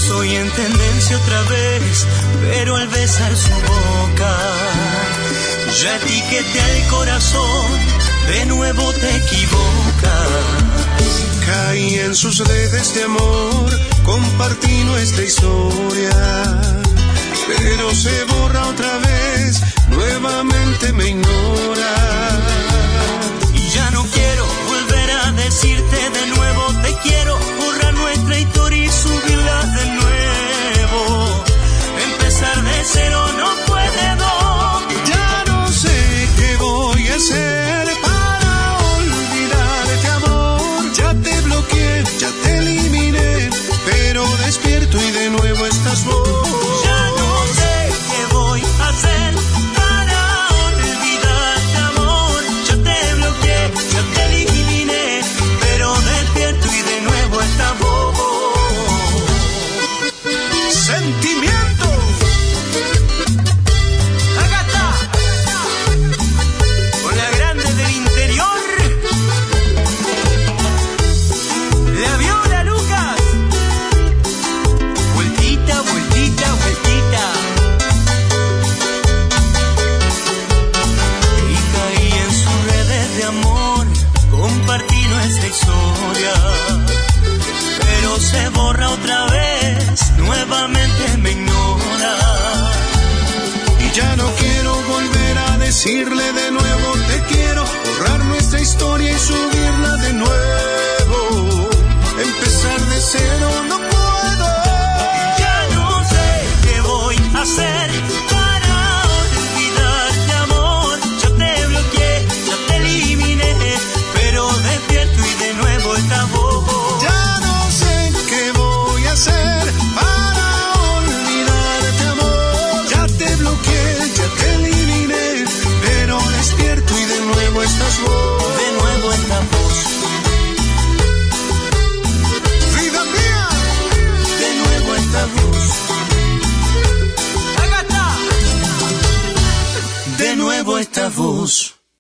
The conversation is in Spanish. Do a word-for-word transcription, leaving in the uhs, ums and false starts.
Estoy en tendencia otra vez, pero al besar su boca ya etiqueté al corazón, de nuevo te equivocas. Caí en sus redes de amor, compartí nuestra historia, pero se borra otra vez, nuevamente me ignora. Y ya no quiero volver a decirte de nuevo te quiero, borrar nuestra historia y subirla de nuevo. Empezar de cero no puedo. Ya no sé qué voy a hacer para olvidarte, amor. Ya te bloqueé, ya te eliminé, pero despierto y de nuevo estás vos. Ya no sé qué voy a hacer para olvidarte, amor. Ya te bloqueé, ya te eliminé, pero despierto y de nuevo estás vos. Sentimiento. Acá está, con la grande del interior, la viola Lucas. Vueltita, vueltita, vueltita. Y caí en sus redes de amor, compartí nuestra historia, pero se borra otra vez, nuevamente me ignora. Y ya no quiero volver a decirle de nuevo te quiero, borrar nuestra historia y subirla de nuevo. Empezar de cero no puedo. Ya no sé qué voy a hacer para olvidarte, amor. Ya te bloqueé, ya te eliminé, pero despierto y de nuevo estás vos. Ya no sé qué voy a hacer para olvidarte, amor. Ya te bloqueé, ya te eliminé, pero despierto y de nuevo estás vos. De nuevo estás vos. Vida mía. De nuevo estás vos. Acá está. De nuevo estás vos.